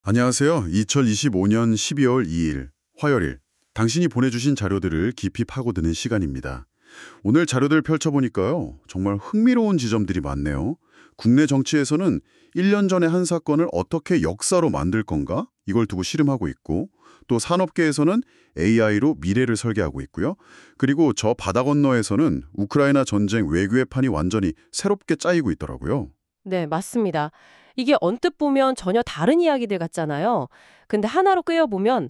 안녕하세요. 2025년 12월 2일 화요일 당신이 보내주신 자료들을 깊이 파고드는 시간입니다. 오늘 자료들 펼쳐보니까요. 정말 흥미로운 지점들이 많네요. 국내 정치에서는 1년 전에 한 사건을 어떻게 역사로 만들 건가? 이걸 두고 씨름하고 있고 또 산업계에서는 AI로 미래를 설계하고 있고요. 그리고 저 바다 건너에서는 우크라이나 전쟁 외교의 판이 완전히 새롭게 짜이고 있더라고요. 네, 맞습니다. 이게 언뜻 보면 전혀 다른 이야기들 같잖아요. 근데 하나로 꿰어보면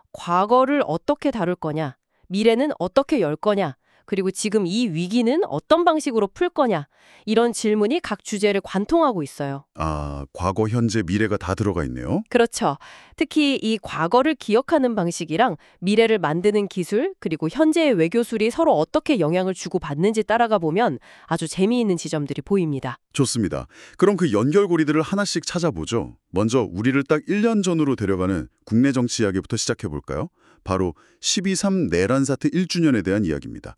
과거를 어떻게 다룰 거냐, 미래는 어떻게 열 거냐, 그리고 지금 이 위기는 어떤 방식으로 풀 거냐, 이런 질문이 각 주제를 관통하고 있어요. 아, 과거, 현재, 미래가 다 들어가 있네요. 그렇죠. 특히 이 과거를 기억하는 방식이랑 미래를 만드는 기술, 그리고 현재의 외교술이 서로 어떻게 영향을 주고받는지 따라가 보면 아주 재미있는 지점들이 보입니다. 좋습니다. 그럼 그 연결고리들을 하나씩 찾아보죠. 먼저 우리를 딱 1년 전으로 데려가는 국내 정치 이야기부터 시작해 볼까요? 바로 12.3 내란 사태 1주년에 대한 이야기입니다.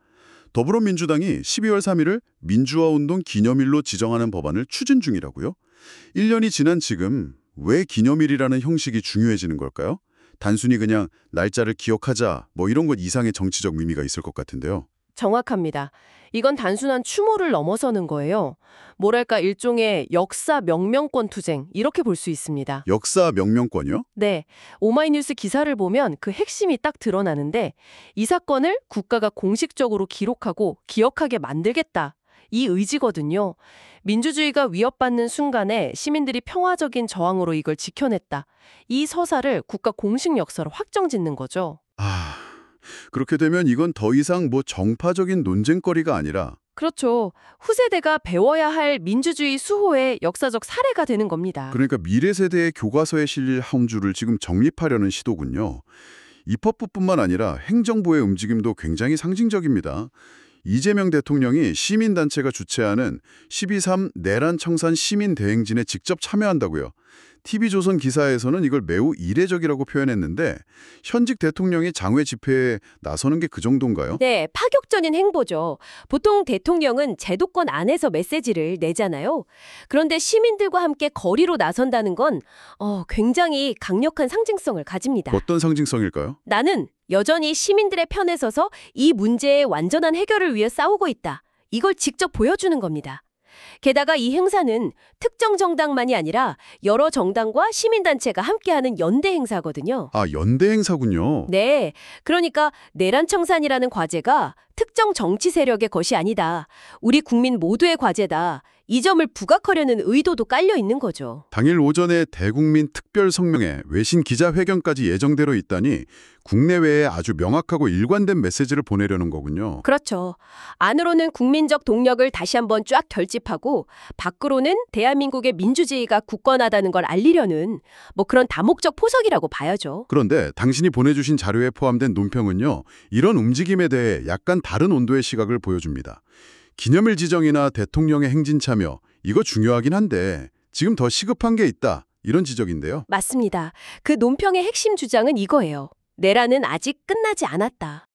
더불어민주당이 12월 3일을 민주화운동 기념일로 지정하는 법안을 추진 중이라고요? 1년이 지난 지금 왜 기념일이라는 형식이 중요해지는 걸까요? 단순히 그냥 날짜를 기억하자 뭐 이런 것 이상의 정치적 의미가 있을 것 같은데요. 정확합니다. 이건 단순한 추모를 넘어서는 거예요. 뭐랄까 일종의 역사 명명권 투쟁 이렇게 볼 수 있습니다. 역사 명명권이요? 네, 오마이뉴스 기사를 보면 그 핵심이 딱 드러나는데 이 사건을 국가가 공식적으로 기록하고 기억하게 만들겠다. 이 의지거든요. 민주주의가 위협받는 순간에 시민들이 평화적인 저항으로 이걸 지켜냈다. 이 서사를 국가 공식 역사로 확정짓는 거죠. 아, 그렇게 되면 이건 더 이상 뭐 정파적인 논쟁거리가 아니라 그렇죠. 후세대가 배워야 할 민주주의 수호의 역사적 사례가 되는 겁니다. 그러니까 미래 세대의 교과서에 실릴 한 줄을 지금 정립하려는 시도군요. 입법부뿐만 아니라 행정부의 움직임도 굉장히 상징적입니다. 이재명 대통령이 시민단체가 주최하는 12.3 내란 청산 시민대행진에 직접 참여한다고요. TV조선 기사에서는 이걸 매우 이례적이라고 표현했는데 현직 대통령이 장외 집회에 나서는 게 그 정도인가요? 네, 파격적인 행보죠. 보통 대통령은 제도권 안에서 메시지를 내잖아요. 그런데 시민들과 함께 거리로 나선다는 건 굉장히 강력한 상징성을 가집니다. 어떤 상징성일까요? 나는 여전히 시민들의 편에 서서 이 문제의 완전한 해결을 위해 싸우고 있다. 이걸 직접 보여주는 겁니다. 게다가 이 행사는 특정 정당만이 아니라 여러 정당과 시민단체가 함께하는 연대 행사거든요. 아, 연대 행사군요. 네, 그러니까 내란 청산이라는 과제가 특정 정치 세력의 것이 아니다. 우리 국민 모두의 과제다. 이 점을 부각하려는 의도도 깔려 있는 거죠. 당일 오전에 대국민 특별 성명회, 외신 기자회견까지 예정대로 있다니 국내외에 아주 명확하고 일관된 메시지를 보내려는 거군요. 그렇죠. 안으로는 국민적 동력을 다시 한번 쫙 결집하고 밖으로는 대한민국의 민주주의가 굳건하다는 걸 알리려는 뭐 그런 다목적 포석이라고 봐야죠. 그런데 당신이 보내주신 자료에 포함된 논평은요, 이런 움직임에 대해 약간 다른 온도의 시각을 보여줍니다. 기념일 지정이나 대통령의 행진 참여, 이거 중요하긴 한데 지금 더 시급한 게 있다, 이런 지적인데요. 맞습니다. 그 논평의 핵심 주장은 이거예요. 내란은 아직 끝나지 않았다.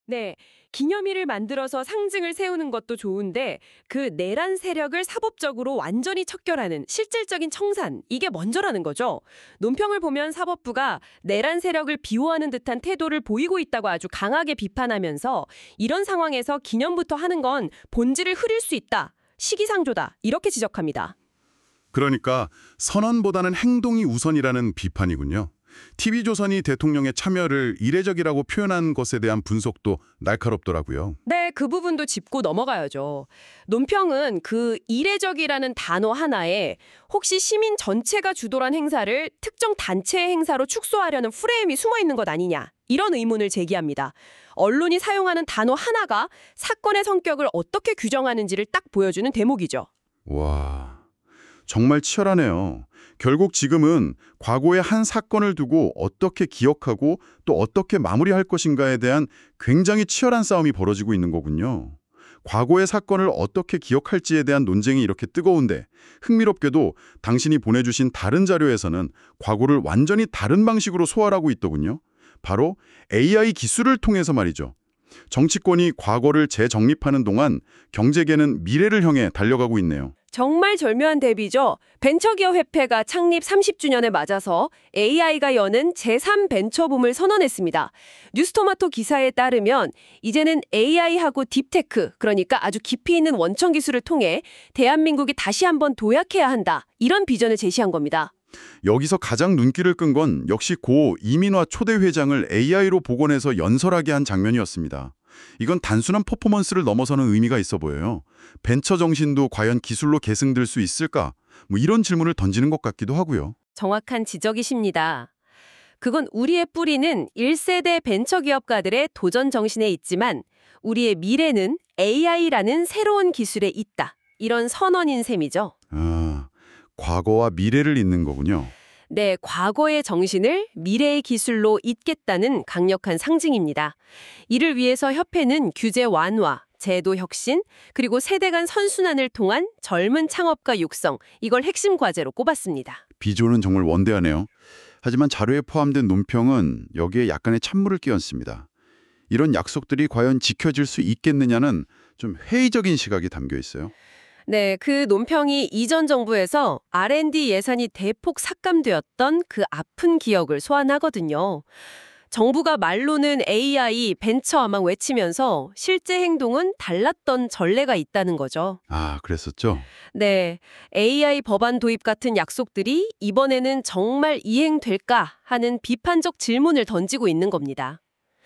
네, 기념일을 만들어서 상징을 세우는 것도 좋은데 그 내란 세력을 사법적으로 완전히 척결하는 실질적인 청산, 이게 먼저라는 거죠. 논평을 보면 사법부가 내란 세력을 비호하는 듯한 태도를 보이고 있다고 아주 강하게 비판하면서 이런 상황에서 기념부터 하는 건 본질을 흐릴 수 있다, 시기상조다, 이렇게 지적합니다. 그러니까 선언보다는 행동이 우선이라는 비판이군요. TV조선이 대통령의 참여를 이례적이라고 표현한 것에 대한 분석도 날카롭더라고요. 네, 그 부분도 짚고 넘어가야죠. 논평은 그 이례적이라는 단어 하나에 혹시 시민 전체가 주도한 행사를 특정 단체의 행사로 축소하려는 프레임이 숨어 있는 것 아니냐, 이런 의문을 제기합니다. 언론이 사용하는 단어 하나가 사건의 성격을 어떻게 규정하는지를 딱 보여주는 대목이죠. 와, 정말 치열하네요. 결국 지금은 과거의 한 사건을 두고 어떻게 기억하고 또 어떻게 마무리할 것인가에 대한 굉장히 치열한 싸움이 벌어지고 있는 거군요. 과거의 사건을 어떻게 기억할지에 대한 논쟁이 이렇게 뜨거운데 흥미롭게도 당신이 보내주신 다른 자료에서는 과거를 완전히 다른 방식으로 소환하고 있더군요. 바로 AI 기술을 통해서 말이죠. 정치권이 과거를 재정립하는 동안 경제계는 미래를 향해 달려가고 있네요. 정말 절묘한 대비죠. 벤처기업협회가 창립 30주년에 맞아서 AI가 여는 제3벤처붐을 선언했습니다. 뉴스토마토 기사에 따르면 이제는 AI하고 딥테크, 그러니까 아주 깊이 있는 원천 기술을 통해 대한민국이 다시 한번 도약해야 한다, 이런 비전을 제시한 겁니다. 여기서 가장 눈길을 끈 건 역시 고 이민화 초대 회장을 AI로 복원해서 연설하게 한 장면이었습니다. 이건 단순한 퍼포먼스를 넘어서는 의미가 있어 보여요. 벤처 정신도 과연 기술로 계승될 수 있을까? 이런 질문을 던지는 것 같기도 하고요. 정확한 지적이십니다. 그건 우리의 뿌리는 1세대 벤처기업가들의 도전 정신에 있지만 우리의 미래는 AI라는 새로운 기술에 있다, 이런 선언인 셈이죠. 아, 과거와 미래를 잇는 거군요. 네, 과거의 정신을 미래의 기술로 잇겠다는 강력한 상징입니다. 이를 위해서 협회는 규제 완화, 제도 혁신, 그리고 세대 간 선순환을 통한 젊은 창업가 육성, 이걸 핵심 과제로 꼽았습니다. 비조는 정말 원대하네요. 하지만 자료에 포함된 논평은 여기에 약간의 찬물을 끼얹습니다. 이런 약속들이 과연 지켜질 수 있겠느냐는 좀 회의적인 시각이 담겨 있어요. 네, 그 논평이 이전 정부에서 R&D 예산이 대폭 삭감되었던 그 아픈 기억을 소환하거든요. 정부가 말로는 AI, 벤처만 외치면서 실제 행동은 달랐던 전례가 있다는 거죠. 아, 그랬었죠? 네, AI 법안 도입 같은 약속들이 이번에는 정말 이행될까 하는 비판적 질문을 던지고 있는 겁니다.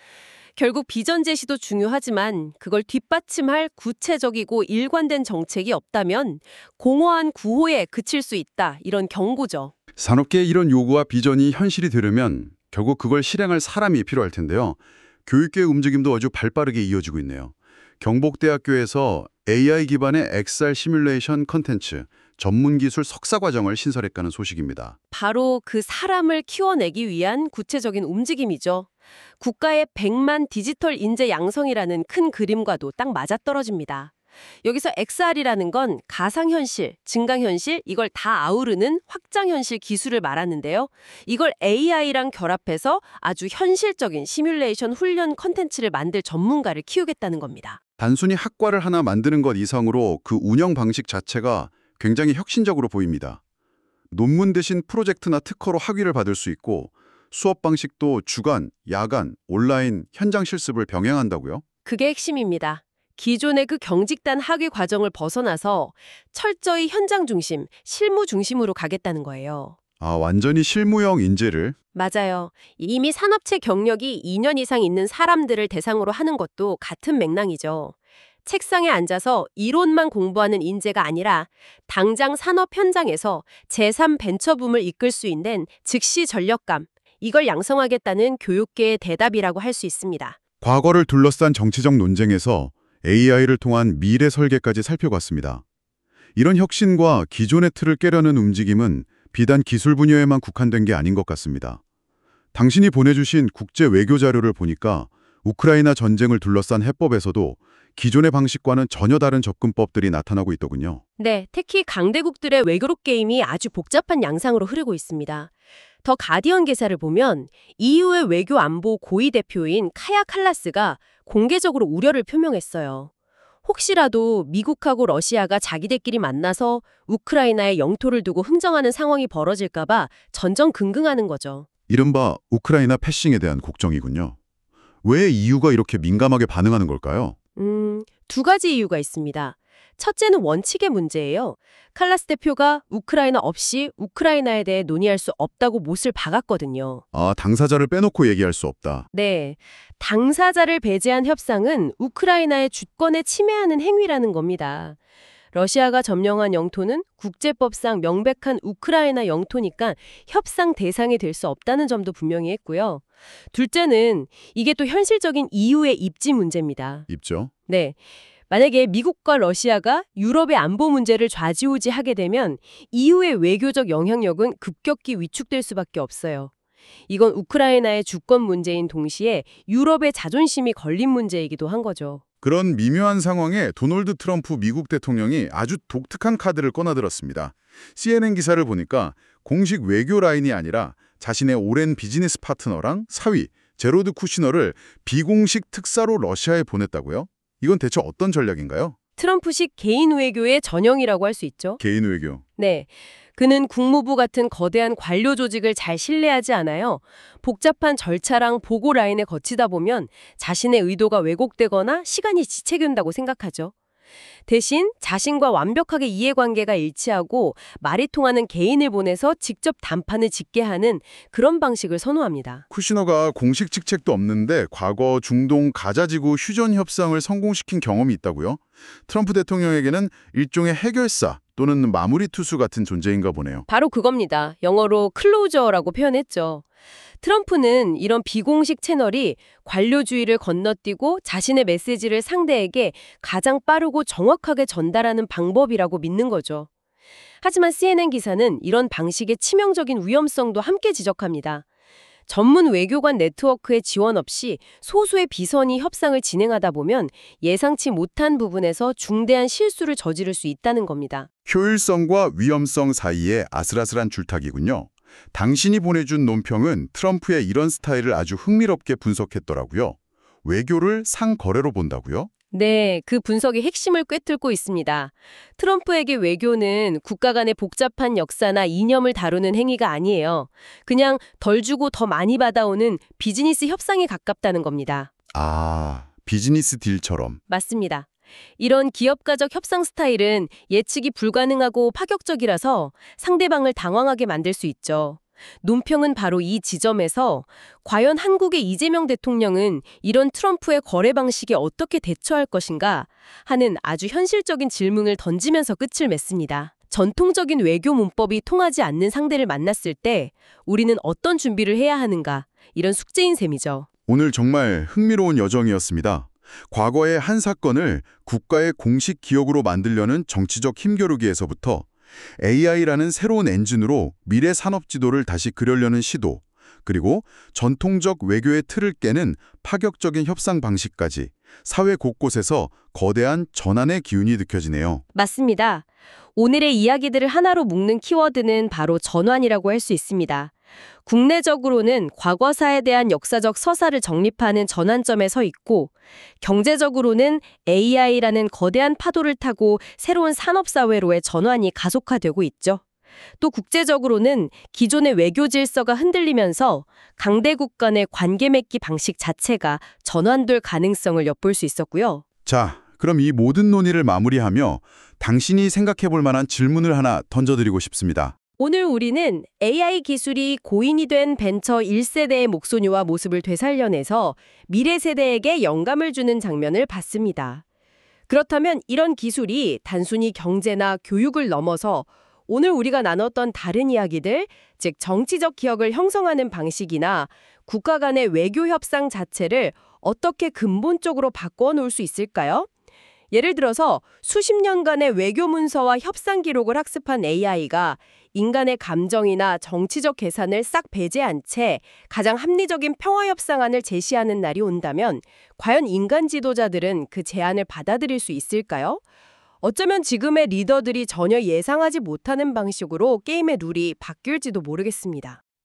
결국 비전 제시도 중요하지만 그걸 뒷받침할 구체적이고 일관된 정책이 없다면 공허한 구호에 그칠 수 있다, 이런 경고죠. 산업계의 이런 요구와 비전이 현실이 되려면 결국 그걸 실행할 사람이 필요할 텐데요. 교육계의 움직임도 아주 발빠르게 이어지고 있네요. 경복대학교에서 AI 기반의 XR 시뮬레이션 컨텐츠, 전문기술 석사과정을 신설했다는 소식입니다. 바로 그 사람을 키워내기 위한 구체적인 움직임이죠. 국가의 100만 디지털 인재 양성이라는 큰 그림과도 딱 맞아떨어집니다. 여기서 XR이라는 건 가상현실, 증강현실, 이걸 다 아우르는 확장현실 기술을 말하는데요. 이걸 AI랑 결합해서 아주 현실적인 시뮬레이션 훈련 컨텐츠를 만들 전문가를 키우겠다는 겁니다. 단순히 학과를 하나 만드는 것 이상으로 그 운영 방식 자체가 굉장히 혁신적으로 보입니다. 논문 대신 프로젝트나 특허로 학위를 받을 수 있고 수업 방식도 주간, 야간, 온라인, 현장 실습을 병행한다고요? 그게 핵심입니다. 기존의 그 경직단 학위 과정을 벗어나서 철저히 현장 중심, 실무 중심으로 가겠다는 거예요. 아, 완전히 실무형 인재를? 맞아요. 이미 산업체 경력이 2년 이상 있는 사람들을 대상으로 하는 것도 같은 맥락이죠. 책상에 앉아서 이론만 공부하는 인재가 아니라 당장 산업 현장에서 제3 벤처붐을 이끌 수 있는 즉시 전력감, 이걸 양성하겠다는 교육계의 대답이라고 할 수 있습니다. 과거를 둘러싼 정치적 논쟁에서 AI를 통한 미래 설계까지 살펴봤습니다. 이런 혁신과 기존의 틀을 깨려는 움직임은 비단 기술 분야에만 국한된 게 아닌 것 같습니다. 당신이 보내주신 국제 외교 자료를 보니까 우크라이나 전쟁을 둘러싼 해법에서도 기존의 방식과는 전혀 다른 접근법들이 나타나고 있더군요. 네, 특히 강대국들의 외교력 게임이 아주 복잡한 양상으로 흐르고 있습니다. 더 가디언 기사를 보면 EU의 외교 안보 고위 대표인 카야 칼라스가 공개적으로 우려를 표명했어요. 혹시라도 미국하고 러시아가 자기들끼리 만나서 우크라이나의 영토를 두고 흥정하는 상황이 벌어질까봐 전전긍긍하는 거죠. 이른바 우크라이나 패싱에 대한 걱정이군요. 왜 EU가 이렇게 민감하게 반응하는 걸까요? 두 가지 이유가 있습니다. 첫째는 원칙의 문제예요. 칼라스 대표가 우크라이나 없이 우크라이나에 대해 논의할 수 없다고 못을 박았거든요. 아, 당사자를 빼놓고 얘기할 수 없다. 네, 당사자를 배제한 협상은 우크라이나의 주권에 침해하는 행위라는 겁니다. 러시아가 점령한 영토는 국제법상 명백한 우크라이나 영토니까 협상 대상이 될 수 없다는 점도 분명히 했고요. 둘째는 이게 또 현실적인 EU의 입지 문제입니다. 입죠? 네. 만약에 미국과 러시아가 유럽의 안보 문제를 좌지우지하게 되면 EU의 외교적 영향력은 급격히 위축될 수밖에 없어요. 이건 우크라이나의 주권 문제인 동시에 유럽의 자존심이 걸린 문제이기도 한 거죠. 그런 미묘한 상황에 도널드 트럼프 미국 대통령이 아주 독특한 카드를 꺼내들었습니다. CNN 기사를 보니까 공식 외교 라인이 아니라 자신의 오랜 비즈니스 파트너랑 사위, 제로드 쿠시너를 비공식 특사로 러시아에 보냈다고요? 이건 대체 어떤 전략인가요? 트럼프식 개인 외교의 전형이라고 할 수 있죠. 개인 외교. 네. 그는 국무부 같은 거대한 관료 조직을 잘 신뢰하지 않아요. 복잡한 절차랑 보고 라인에 거치다 보면 자신의 의도가 왜곡되거나 시간이 지체된다고 생각하죠. 대신 자신과 완벽하게 이해관계가 일치하고 말이 통하는 개인을 보내서 직접 담판을 짓게 하는 그런 방식을 선호합니다. 쿠시너가 공식 직책도 없는데 과거 중동 가자지구 휴전 협상을 성공시킨 경험이 있다고요? 트럼프 대통령에게는 일종의 해결사 또는 마무리 투수 같은 존재인가 보네요. 바로 그겁니다. 영어로 클로저라고 표현했죠. 트럼프는 이런 비공식 채널이 관료주의를 건너뛰고 자신의 메시지를 상대에게 가장 빠르고 정확하게 전달하는 방법이라고 믿는 거죠. 하지만 CNN 기사는 이런 방식의 치명적인 위험성도 함께 지적합니다. 전문 외교관 네트워크의 지원 없이 소수의 비선이 협상을 진행하다 보면 예상치 못한 부분에서 중대한 실수를 저지를 수 있다는 겁니다. 효율성과 위험성 사이에 아슬아슬한 줄타기군요. 당신이 보내준 논평은 트럼프의 이런 스타일을 아주 흥미롭게 분석했더라고요. 외교를 상거래로 본다고요? 네, 그 분석의 핵심을 꿰뚫고 있습니다. 트럼프에게 외교는 국가 간의 복잡한 역사나 이념을 다루는 행위가 아니에요. 그냥 덜 주고 더 많이 받아오는 비즈니스 협상에 가깝다는 겁니다. 아, 비즈니스 딜처럼. 맞습니다. 이런 기업가적 협상 스타일은 예측이 불가능하고 파격적이라서 상대방을 당황하게 만들 수 있죠. 논평은 바로 이 지점에서 과연 한국의 이재명 대통령은 이런 트럼프의 거래 방식에 어떻게 대처할 것인가 하는 아주 현실적인 질문을 던지면서 끝을 맺습니다. 전통적인 외교 문법이 통하지 않는 상대를 만났을 때 우리는 어떤 준비를 해야 하는가, 이런 숙제인 셈이죠. 오늘 정말 흥미로운 여정이었습니다. 과거의 한 사건을 국가의 공식 기억으로 만들려는 정치적 힘겨루기에서부터 AI라는 새로운 엔진으로 미래 산업 지도를 다시 그려려는 시도, 그리고 전통적 외교의 틀을 깨는 파격적인 협상 방식까지 사회 곳곳에서 거대한 전환의 기운이 느껴지네요. 맞습니다. 오늘의 이야기들을 하나로 묶는 키워드는 바로 전환이라고 할 수 있습니다. 국내적으로는 과거사에 대한 역사적 서사를 정립하는 전환점에 서 있고, 경제적으로는 AI라는 거대한 파도를 타고 새로운 산업사회로의 전환이 가속화되고 있죠. 또 국제적으로는 기존의 외교 질서가 흔들리면서 강대국 간의 관계 맺기 방식 자체가 전환될 가능성을 엿볼 수 있었고요. 자, 그럼 이 모든 논의를 마무리하며 당신이 생각해 볼 만한 질문을 하나 던져드리고 싶습니다. 오늘 우리는 AI 기술이 고인이 된 벤처 1세대의 목소리와 모습을 되살려내서 미래 세대에게 영감을 주는 장면을 봤습니다. 그렇다면 이런 기술이 단순히 경제나 교육을 넘어서 오늘 우리가 나눴던 다른 이야기들, 즉 정치적 기억을 형성하는 방식이나 국가 간의 외교 협상 자체를 어떻게 근본적으로 바꿔 놓을 수 있을까요? 예를 들어서 수십 년간의 외교 문서와 협상 기록을 학습한 AI가 인간의 감정이나 정치적 계산을 싹 배제한 채 가장 합리적인 평화 협상안을 제시하는 날이 온다면 과연 인간 지도자들은 그 제안을 받아들일 수 있을까요? 어쩌면 지금의 리더들이 전혀 예상하지 못하는 방식으로 게임의 룰이 바뀔지도 모르겠습니다.